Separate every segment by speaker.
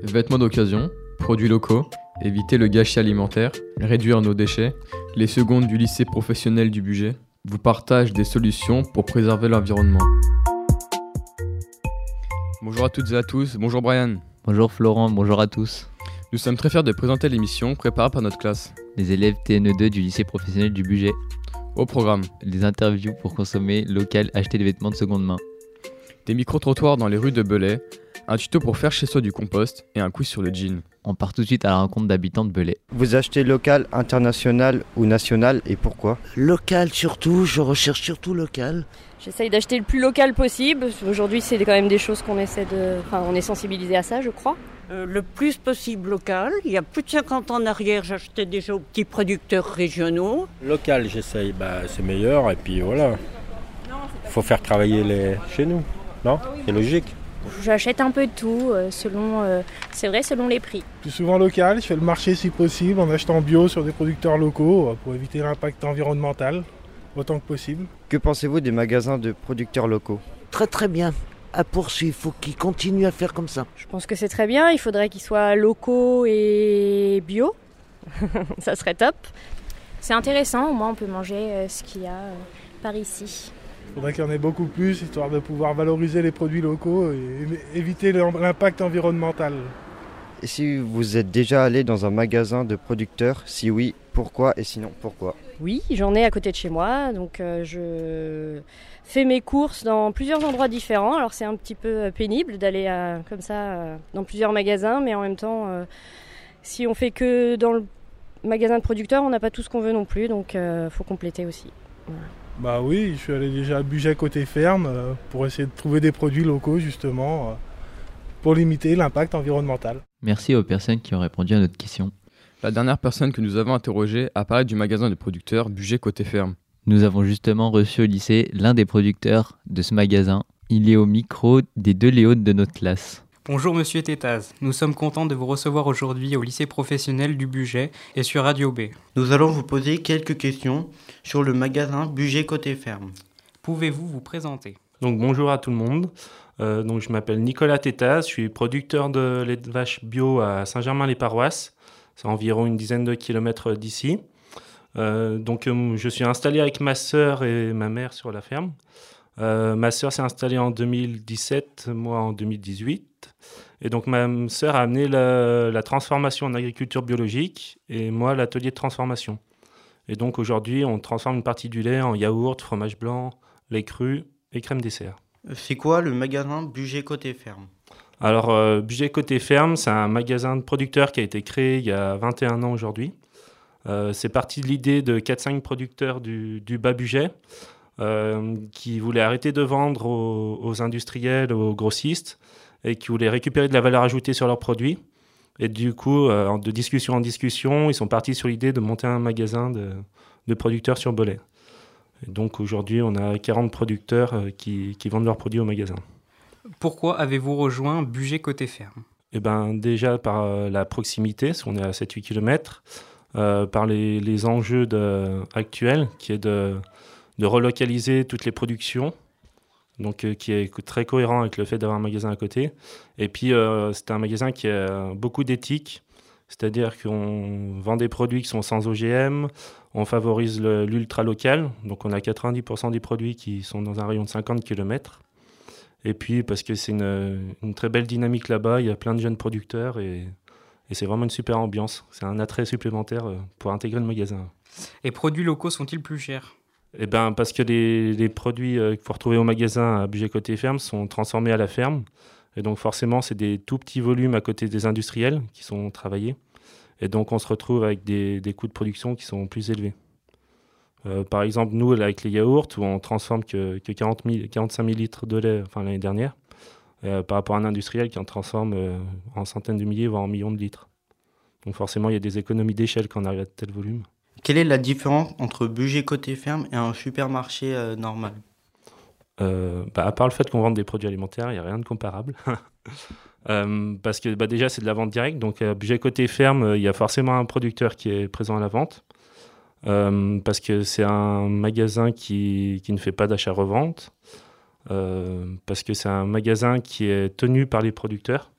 Speaker 1: Vêtements d'occasion, produits locaux, éviter le gâchis alimentaire, réduire nos déchets, les secondes du lycée professionnel du Bugey vous partagent des solutions pour préserver l'environnement. Bonjour à toutes et à tous, bonjour Brian.
Speaker 2: Bonjour Florent, bonjour à tous.
Speaker 1: Nous sommes très fiers de présenter l'émission préparée par notre classe.
Speaker 2: Les élèves TNE2 du lycée professionnel du Bugey.
Speaker 1: Au programme,
Speaker 2: Des interviews pour consommer local, acheter des vêtements de seconde main.
Speaker 1: des micro-trottoirs dans les rues de Belay, un tuto pour faire chez soi du compost et un quiz sur le jean.
Speaker 2: On part tout de suite à la rencontre d'habitants de Belay.
Speaker 3: Vous achetez local, international ou national et pourquoi ?
Speaker 4: Local surtout, je recherche surtout local.
Speaker 5: J'essaye d'acheter le plus local possible. Aujourd'hui, c'est quand même des choses qu'on essaie de... Enfin, on est sensibilisé à ça, je crois.
Speaker 6: Le plus possible local. Il y a plus de 50 ans en arrière, j'achetais déjà aux petits producteurs régionaux.
Speaker 7: Local, j'essaye, c'est meilleur et puis voilà. Il faut faire travailler chez nous, non ? C'est logique.
Speaker 8: J'achète un peu de tout, selon les prix.
Speaker 9: Plus souvent local, je fais le marché si possible en achetant bio sur des producteurs locaux pour éviter l'impact environnemental autant que possible.
Speaker 3: Que pensez-vous des magasins de producteurs locaux ?
Speaker 4: Très très bien. À poursuivre, il faut qu'ils continuent à faire comme ça.
Speaker 5: Je pense que c'est très bien. Il faudrait qu'ils soient locaux et bio. Ça serait top.
Speaker 8: C'est intéressant, au moins on peut manger ce qu'il y a par ici.
Speaker 9: Il faudrait qu'il y en ait beaucoup plus, histoire de pouvoir valoriser les produits locaux et éviter l'impact environnemental.
Speaker 3: Et si vous êtes déjà allé dans un magasin de producteurs, si oui, pourquoi et sinon pourquoi ?
Speaker 5: Oui, j'en ai à côté de chez moi. Donc je fais mes courses dans plusieurs endroits différents. Alors c'est un petit peu pénible d'aller comme ça dans plusieurs magasins. Mais en même temps, si on fait que dans le magasin de producteurs, on n'a pas tout ce qu'on veut non plus. Donc faut compléter aussi. Voilà.
Speaker 9: Bah oui, je suis allé déjà à Bugey côté ferme pour essayer de trouver des produits locaux justement pour limiter l'impact environnemental.
Speaker 2: Merci aux personnes qui ont répondu à notre question.
Speaker 1: La dernière personne que nous avons interrogée a parlé du magasin de producteurs Bugey côté ferme.
Speaker 2: Nous avons justement reçu au lycée l'un des producteurs de ce magasin. Il est au micro des deux Léones de notre classe.
Speaker 10: Bonjour Monsieur Tétaz, nous sommes contents de vous recevoir aujourd'hui au lycée professionnel du Bugey et sur Radio B.
Speaker 11: Nous allons vous poser quelques questions sur le magasin Bugey côté ferme.
Speaker 10: Pouvez-vous vous présenter ?
Speaker 12: Donc bonjour à tout le monde, je m'appelle Nicolas Tétaz, je suis producteur de lait de vache bio à Saint-Germain-les-Paroisses, c'est environ une dizaine de kilomètres d'ici. Je suis installé avec ma sœur et ma mère sur la ferme. Ma sœur s'est installée en 2017, moi en 2018. Et donc ma sœur a amené la transformation en agriculture biologique et moi l'atelier de transformation. Et donc aujourd'hui on transforme une partie du lait en yaourt, fromage blanc, lait cru et crème dessert.
Speaker 11: C'est quoi le magasin Bugey côté ferme ?
Speaker 12: Alors Bugey côté ferme, c'est un magasin de producteurs qui a été créé il y a 21 ans aujourd'hui. C'est parti de l'idée de 4-5 producteurs du bas Bugey. Qui voulaient arrêter de vendre aux industriels, aux grossistes, et qui voulaient récupérer de la valeur ajoutée sur leurs produits. Et du coup, de discussion en discussion, ils sont partis sur l'idée de monter un magasin de producteurs sur Belay. Et donc aujourd'hui, on a 40 producteurs qui vendent leurs produits au magasin.
Speaker 10: Pourquoi avez-vous rejoint Bugey côté ferme ?
Speaker 12: Déjà par la proximité, parce qu'on est à 7-8 km, par les enjeux actuels, qui est de relocaliser toutes les productions, donc qui est très cohérent avec le fait d'avoir un magasin à côté. Et puis, c'est un magasin qui a beaucoup d'éthique, c'est-à-dire qu'on vend des produits qui sont sans OGM, on favorise l'ultra local, donc on a 90% des produits qui sont dans un rayon de 50 km. Et puis, parce que c'est une très belle dynamique là-bas, il y a plein de jeunes producteurs et c'est vraiment une super ambiance. C'est un attrait supplémentaire pour intégrer le magasin.
Speaker 10: Les produits locaux sont-ils plus chers ?
Speaker 12: Parce que les produits qu'il faut retrouver au magasin à Bugey côté ferme sont transformés à la ferme. Et donc forcément, c'est des tout petits volumes à côté des industriels qui sont travaillés. Et donc on se retrouve avec des coûts de production qui sont plus élevés. Par exemple, nous, avec les yaourts, où on transforme que 45 000 litres de lait l'année dernière, par rapport à un industriel qui en transforme en centaines de milliers, voire en millions de litres. Donc forcément, il y a des économies d'échelle quand on arrive à tel volume.
Speaker 11: Quelle est la différence entre Bugey côté ferme et un supermarché normal ?
Speaker 12: À part le fait qu'on vende des produits alimentaires, il n'y a rien de comparable. Parce que déjà, c'est de la vente directe. Donc, à Bugey côté ferme, il y a forcément un producteur qui est présent à la vente. Parce que c'est un magasin qui ne fait pas d'achat-revente. Parce que c'est un magasin qui est tenu par les producteurs.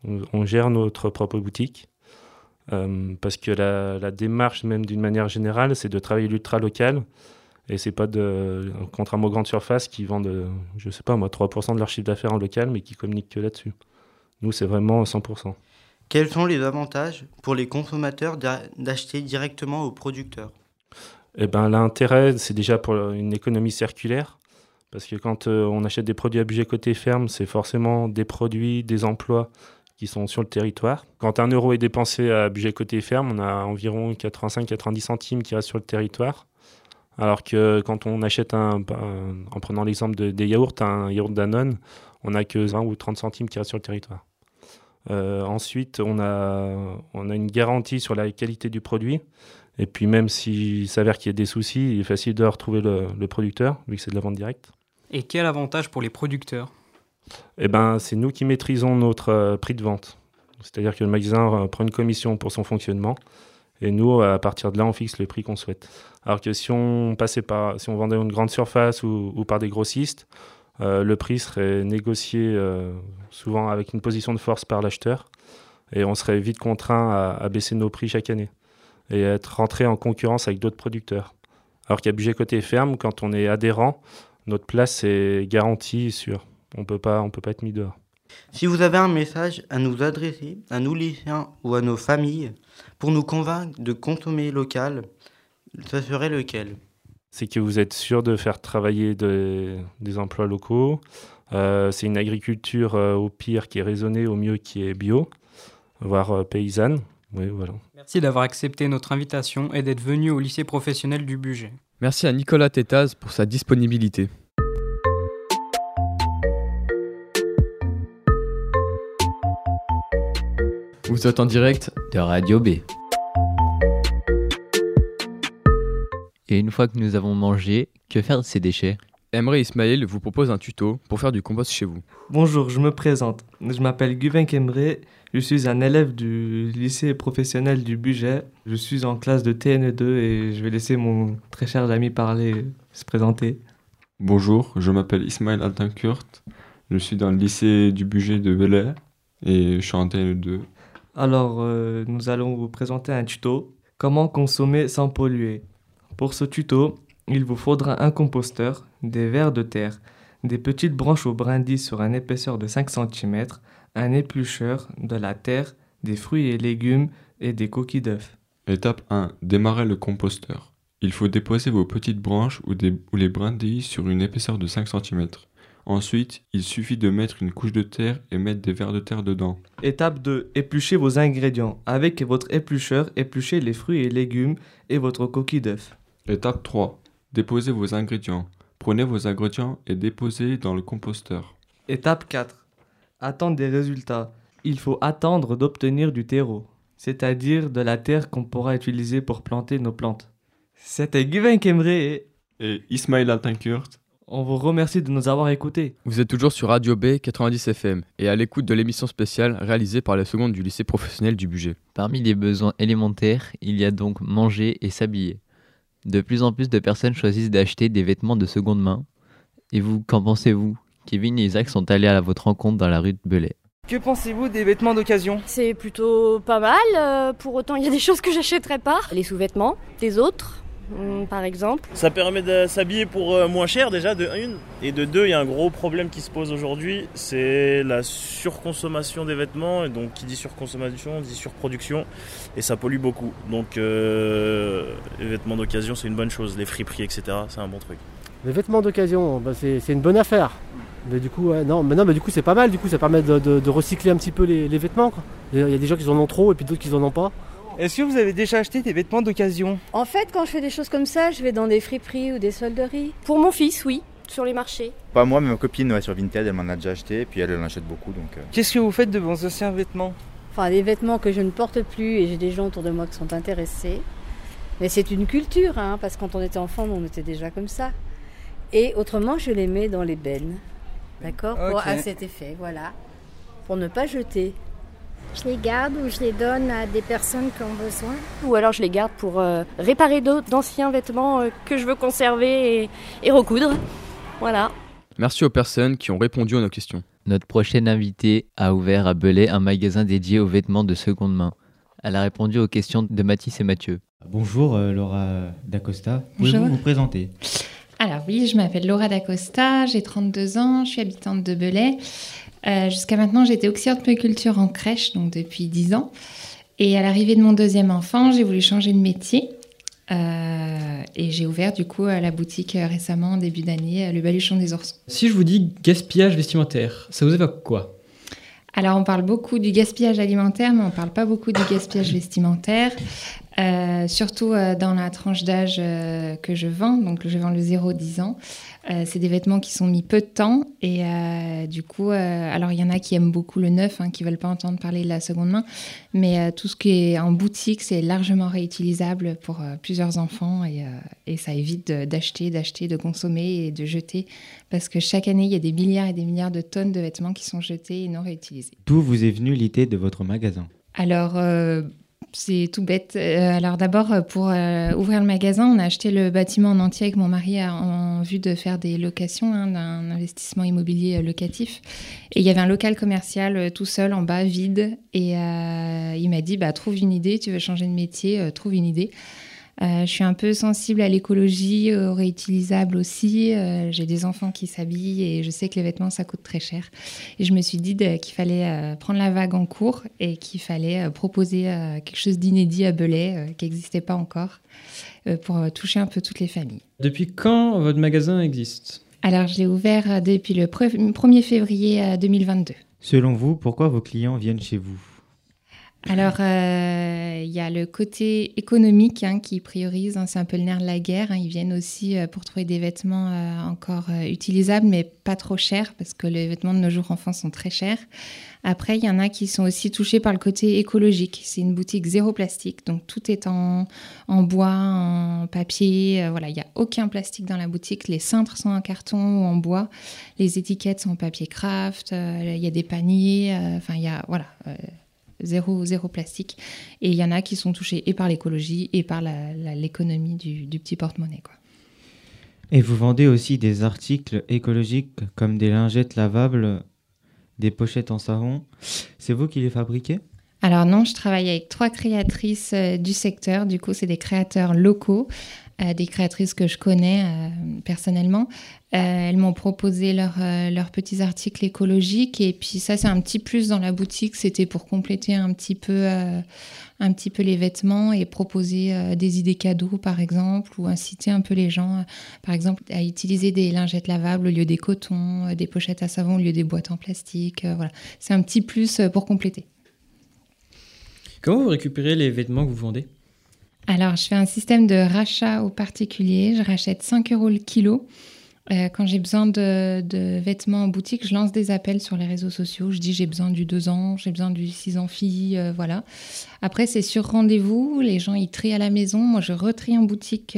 Speaker 12: On gère notre propre boutique. Parce que la démarche, même d'une manière générale, c'est de travailler l'ultra local. Et c'est pas contrairement aux grandes surfaces qui vendent, 3% de leur chiffre d'affaires en local, mais qui communiquent que là-dessus. Nous, c'est vraiment 100%.
Speaker 11: Quels sont les avantages pour les consommateurs d'acheter directement aux producteurs ?
Speaker 12: Eh ben, l'intérêt, c'est déjà pour une économie circulaire. Parce que quand on achète des produits à budget côté ferme, c'est forcément des produits, des emplois qui sont sur le territoire. Quand 1 euro est dépensé à budget côté ferme, on a environ 85-90 centimes qui restent sur le territoire. Alors que quand on achète, en prenant l'exemple des yaourts, un yaourt Danone, on n'a que 20 ou 30 centimes qui restent sur le territoire. Ensuite, on a une garantie sur la qualité du produit. Et puis même s'il s'avère qu'il y a des soucis, il est facile de retrouver le producteur, vu que c'est de la vente directe.
Speaker 10: Et quel avantage pour les producteurs ?
Speaker 12: Eh ben, c'est nous qui maîtrisons notre prix de vente. C'est-à-dire que le magasin prend une commission pour son fonctionnement. Et nous, à partir de là, on fixe le prix qu'on souhaite. Alors que si on vendait une grande surface ou par des grossistes, le prix serait négocié souvent avec une position de force par l'acheteur. Et on serait vite contraint à baisser nos prix chaque année et à être rentré en concurrence avec d'autres producteurs. Alors qu'à budget côté ferme, quand on est adhérent, notre place est garantie et sûre. On peut pas être mis dehors.
Speaker 11: Si vous avez un message à nous adresser, à nous lycéens ou à nos familles, pour nous convaincre de consommer local, ça serait lequel ?
Speaker 12: C'est que vous êtes sûr de faire travailler des emplois locaux. C'est une agriculture au pire qui est raisonnée, au mieux qui est bio, voire paysanne. Oui, voilà.
Speaker 10: Merci d'avoir accepté notre invitation et d'être venu au lycée professionnel du Bugey.
Speaker 1: Merci à Nicolas Tétaz pour sa disponibilité. Vous êtes en direct
Speaker 2: de Radio B. Et une fois que nous avons mangé, que faire de ces déchets ?
Speaker 1: Emre Ismail vous propose un tuto pour faire du compost chez vous.
Speaker 13: Bonjour, je me présente. Je m'appelle Guvenk Emre. Je suis un élève du lycée professionnel du Bugey. Je suis en classe de TNE2 et je vais laisser mon très cher ami parler, se présenter.
Speaker 14: Bonjour, je m'appelle Ismail Altankurt. Je suis dans le lycée du Bugey de Bel-Air et je suis en TNE2.
Speaker 13: Alors, nous allons vous présenter un tuto. Comment consommer sans polluer ? Pour ce tuto, il vous faudra un composteur, des vers de terre, des petites branches aux brindilles sur une épaisseur de 5 cm, un éplucheur, de la terre, des fruits et légumes et des coquilles d'œufs.
Speaker 14: Étape 1. Démarrer le composteur. Il faut déposer vos petites branches ou les brindilles sur une épaisseur de 5 cm. Ensuite, il suffit de mettre une couche de terre et mettre des vers de terre dedans.
Speaker 13: Étape 2. Épluchez vos ingrédients. Avec votre éplucheur, épluchez les fruits et légumes et votre coquille d'œuf.
Speaker 14: Étape 3. Déposez vos ingrédients. Prenez vos ingrédients et déposez dans le composteur.
Speaker 13: Étape 4. Attendre des résultats. Il faut attendre d'obtenir du terreau, c'est-à-dire de la terre qu'on pourra utiliser pour planter nos plantes. C'était Guvenk Emre et
Speaker 14: Ismail Altankurt.
Speaker 13: On vous remercie de nous avoir écoutés.
Speaker 1: Vous êtes toujours sur Radio B 90 FM et à l'écoute de l'émission spéciale réalisée par la seconde du lycée professionnel du Bugey.
Speaker 2: Parmi les besoins élémentaires, il y a donc manger et s'habiller. De plus en plus de personnes choisissent d'acheter des vêtements de seconde main. Et vous, qu'en pensez-vous ? Kevin et Isaac sont allés à votre rencontre dans la rue de Belay.
Speaker 15: Que pensez-vous des vêtements d'occasion ?
Speaker 5: C'est plutôt pas mal, pour autant il y a des choses que j'achèterais pas. Les sous-vêtements des autres, par exemple.
Speaker 16: Ça permet de s'habiller pour moins cher déjà, de une. Et de deux, il y a un gros problème qui se pose aujourd'hui, c'est la surconsommation des vêtements. Et donc qui dit surconsommation, dit surproduction. Et ça pollue beaucoup. Donc les vêtements d'occasion, c'est une bonne chose. Les friperies, etc., c'est un bon truc.
Speaker 17: Les vêtements d'occasion, c'est une bonne affaire. Mais du coup, du coup c'est pas mal. Du coup, ça permet de recycler un petit peu les vêtements, quoi. Il y a des gens qui en ont trop et puis d'autres qui en ont pas.
Speaker 15: Est-ce que vous avez déjà acheté des vêtements d'occasion ?
Speaker 5: En fait, quand je fais des choses comme ça, je vais dans des friperies ou des solderies. Pour mon fils, oui, sur les marchés.
Speaker 18: Pas moi, mais ma copine sur Vinted, elle m'en a déjà acheté et puis elle en achète beaucoup. Donc.
Speaker 15: Qu'est-ce que vous faites de vos anciens vêtements ?
Speaker 19: Enfin, des vêtements que je ne porte plus et j'ai des gens autour de moi qui sont intéressés. Mais c'est une culture, parce que quand on était enfant, on était déjà comme ça. Et autrement, je les mets dans les bennes. D'accord ?
Speaker 15: Okay.
Speaker 19: À cet effet, voilà. Pour ne pas jeter.
Speaker 8: Je les garde ou je les donne à des personnes qui ont besoin.
Speaker 5: Ou alors je les garde pour réparer d'anciens vêtements que je veux conserver et recoudre. Voilà.
Speaker 1: Merci aux personnes qui ont répondu à nos questions.
Speaker 2: Notre prochaine invitée a ouvert à Belay un magasin dédié aux vêtements de seconde main. Elle a répondu aux questions de Mathis et Mathieu.
Speaker 20: Bonjour Laura D'Acosta,
Speaker 21: Bonjour.
Speaker 20: pouvez-vous vous présenter?
Speaker 21: Alors oui, je m'appelle Laura D'Acosta, j'ai 32 ans, je suis habitante de Belay. Jusqu'à maintenant, j'étais auxiliaire de puériculture en crèche, donc depuis 10 ans. Et à l'arrivée de mon deuxième enfant, j'ai voulu changer de métier. Et j'ai ouvert du coup la boutique récemment, en début d'année, le Baluchon des Oursons.
Speaker 22: Si je vous dis gaspillage vestimentaire, ça vous évoque quoi?
Speaker 21: Alors on parle beaucoup du gaspillage alimentaire, mais on ne parle pas beaucoup du gaspillage vestimentaire. Surtout dans la tranche d'âge que je vends, donc je vends le 0-10 ans. C'est des vêtements qui sont mis peu de temps et du coup, alors il y en a qui aiment beaucoup le neuf, qui ne veulent pas entendre parler de la seconde main, mais tout ce qui est en boutique, c'est largement réutilisable pour plusieurs enfants et ça évite d'acheter, de consommer et de jeter parce que chaque année, il y a des milliards et des milliards de tonnes de vêtements qui sont jetés et non réutilisés.
Speaker 20: D'où vous est venue l'idée de votre magasin?
Speaker 21: Alors, c'est tout bête. Alors d'abord, pour ouvrir le magasin, on a acheté le bâtiment en entier avec mon mari en vue de faire des locations, d'un investissement immobilier locatif. Et il y avait un local commercial tout seul en bas, vide. Et il m'a dit, trouve une idée, tu veux changer de métier, trouve une idée. Je suis un peu sensible à l'écologie, au réutilisable aussi. J'ai des enfants qui s'habillent et je sais que les vêtements, ça coûte très cher. Et je me suis dit qu'il fallait prendre la vague en cours et qu'il fallait proposer quelque chose d'inédit à Belay, qui n'existait pas encore, pour toucher un peu toutes les familles.
Speaker 22: Depuis quand votre magasin existe?
Speaker 21: Alors, je l'ai ouvert depuis le 1er février 2022.
Speaker 20: Selon vous, pourquoi vos clients viennent chez vous?
Speaker 21: Alors, il y a le côté économique qui priorise, c'est un peu le nerf de la guerre. Ils viennent aussi pour trouver des vêtements encore utilisables, mais pas trop chers, parce que les vêtements de nos jours enfants sont très chers. Après, il y en a qui sont aussi touchés par le côté écologique. C'est une boutique zéro plastique, donc tout est en bois, en papier. Voilà, il n'y a aucun plastique dans la boutique. Les cintres sont en carton ou en bois. Les étiquettes sont en papier craft. Il y a des paniers. Il y a... Voilà. Zéro plastique. Et il y en a qui sont touchés et par l'écologie et par l'économie du petit porte-monnaie, quoi.
Speaker 20: Et vous vendez aussi des articles écologiques comme des lingettes lavables, des pochettes en savon. C'est vous qui les fabriquez?
Speaker 21: Alors non, je travaille avec 3 créatrices du secteur. Du coup, c'est des créateurs locaux, des créatrices que je connais personnellement. Elles m'ont proposé leurs petits articles écologiques et puis ça, c'est un petit plus dans la boutique. C'était pour compléter un petit peu les vêtements et proposer des idées cadeaux, par exemple, ou inciter un peu les gens, par exemple, à utiliser des lingettes lavables au lieu des cotons, des pochettes à savon au lieu des boîtes en plastique. Voilà. C'est un petit plus pour compléter.
Speaker 22: Comment vous récupérez les vêtements que vous vendez?
Speaker 21: Alors, je fais un système de rachat aux particuliers. Je rachète 5 € le kilo. Quand j'ai besoin de vêtements en boutique, je lance des appels sur les réseaux sociaux. Je dis j'ai besoin du 2 ans, j'ai besoin du 6 ans fille, voilà. Après, c'est sur rendez-vous. Les gens, ils trient à la maison. Moi, je retrie en boutique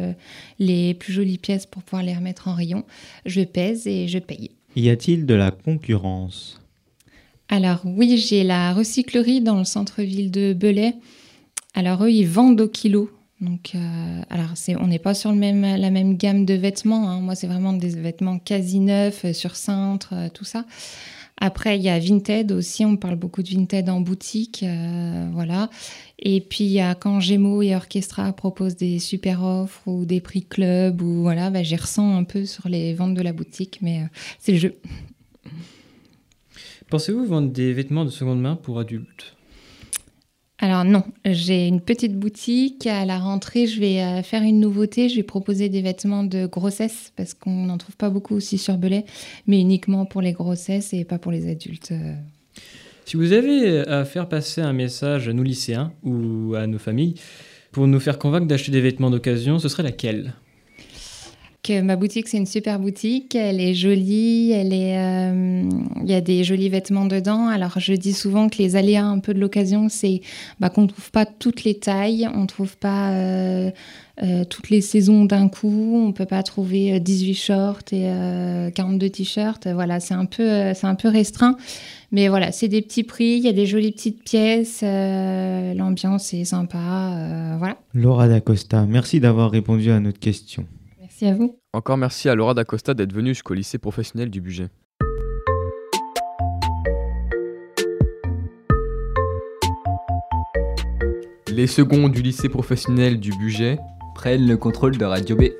Speaker 21: les plus jolies pièces pour pouvoir les remettre en rayon. Je pèse et je paye.
Speaker 20: Y a-t-il de la concurrence?
Speaker 21: Alors oui, j'ai la recyclerie dans le centre-ville de Belay. Alors eux, ils vendent au kilo. Donc, on n'est pas sur la même gamme de vêtements. Moi, c'est vraiment des vêtements quasi neufs, sur cintre, tout ça. Après, il y a Vinted aussi. On parle beaucoup de Vinted en boutique. Voilà. Et puis, il y a quand Gémeaux et Orchestra proposent des super offres ou des prix club. Ou, voilà, j'y ressens un peu sur les ventes de la boutique. Mais c'est le jeu.
Speaker 22: Pensez-vous vendre des vêtements de seconde main pour adultes?
Speaker 21: Alors non, j'ai une petite boutique. À la rentrée, je vais faire une nouveauté. Je vais proposer des vêtements de grossesse parce qu'on n'en trouve pas beaucoup aussi sur Belay, mais uniquement pour les grossesses et pas pour les adultes.
Speaker 22: Si vous avez à faire passer un message à nous lycéens ou à nos familles pour nous faire convaincre d'acheter des vêtements d'occasion, ce serait laquelle?
Speaker 21: Que ma boutique, c'est une super boutique, elle est jolie, il y a des jolis vêtements dedans. Alors, je dis souvent que les aléas un peu de l'occasion, c'est qu'on ne trouve pas toutes les tailles, on ne trouve pas toutes les saisons d'un coup, on ne peut pas trouver 18 shorts et 42 t-shirts. Voilà, c'est un peu restreint. Mais voilà, c'est des petits prix, il y a des jolies petites pièces, l'ambiance est sympa, voilà.
Speaker 20: Laura D'Acosta, merci d'avoir répondu à notre question.
Speaker 21: Merci à vous.
Speaker 1: Encore merci à Laura D'Acosta d'être venue jusqu'au lycée professionnel du Bugey. Les secondes du lycée professionnel du Bugey
Speaker 2: prennent le contrôle de Radio B.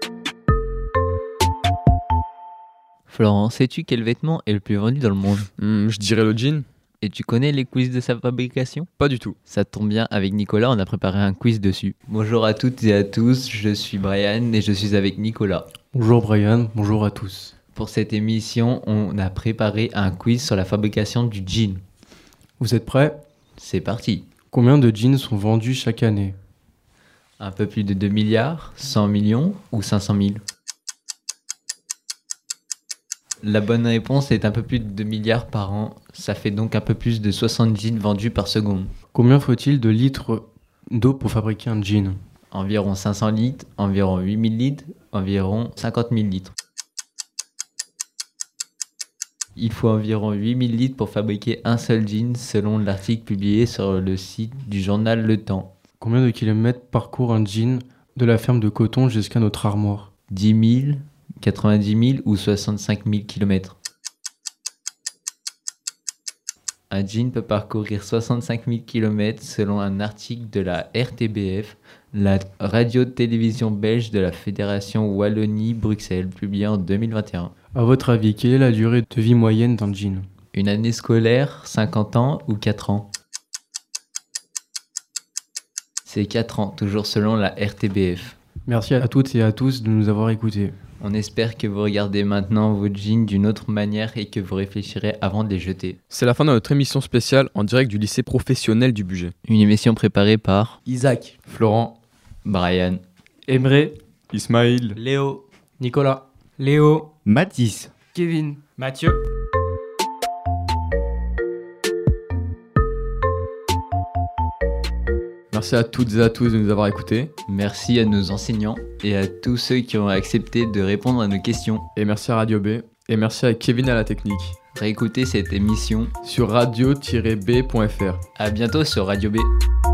Speaker 2: Florent, sais-tu quel vêtement est le plus vendu dans le monde?
Speaker 1: Je dirais le jean.
Speaker 2: Et tu connais les quiz de sa fabrication?
Speaker 1: Pas du tout.
Speaker 2: Ça tombe bien, avec Nicolas, on a préparé un quiz dessus. Bonjour à toutes et à tous, je suis Brian et je suis avec Nicolas.
Speaker 6: Bonjour Brian, bonjour à tous.
Speaker 2: Pour cette émission, on a préparé un quiz sur la fabrication du jean.
Speaker 6: Vous êtes prêts?
Speaker 2: C'est parti.
Speaker 6: Combien de jeans sont vendus chaque année?
Speaker 2: Un peu plus de 2 milliards, 100 millions ou 500 000? La bonne réponse est un peu plus de 2 milliards par an. Ça fait donc un peu plus de 60 jeans vendus par seconde.
Speaker 6: Combien faut-il de litres d'eau pour fabriquer un jean?
Speaker 2: Environ 500 litres, environ 8000 litres, environ 50 000 litres. Il faut environ 8000 litres pour fabriquer un seul jean selon l'article publié sur le site du journal Le Temps.
Speaker 6: Combien de kilomètres parcourt un jean de la ferme de coton jusqu'à notre armoire?
Speaker 2: 10 000, 90 000 ou 65 000 km. Un jean peut parcourir 65 000 km selon un article de la RTBF, la radio-télévision belge de la Fédération Wallonie-Bruxelles, publié en 2021.
Speaker 6: À votre avis, quelle est la durée de vie moyenne d'un jean?
Speaker 2: Une année scolaire, 50 ans ou 4 ans? C'est 4 ans, toujours selon la RTBF.
Speaker 6: Merci à toutes et à tous de nous avoir écoutés.
Speaker 2: On espère que vous regardez maintenant vos jeans d'une autre manière et que vous réfléchirez avant de les jeter.
Speaker 1: C'est la fin de notre émission spéciale en direct du lycée professionnel du Bugey.
Speaker 2: Une émission préparée par
Speaker 6: Isaac,
Speaker 1: Florent,
Speaker 2: Brian,
Speaker 6: Emre,
Speaker 14: Ismaïl,
Speaker 6: Léo, Nicolas,
Speaker 10: Léo,
Speaker 18: Mathis,
Speaker 15: Kevin,
Speaker 10: Mathieu.
Speaker 1: Merci à toutes et à tous de nous avoir écoutés.
Speaker 2: Merci à nos enseignants et à tous ceux qui ont accepté de répondre à nos questions.
Speaker 1: Et merci à Radio B. Et merci à Kevin à la technique.
Speaker 2: Réécoutez cette émission
Speaker 1: sur radio-b.fr.
Speaker 2: À bientôt sur Radio B.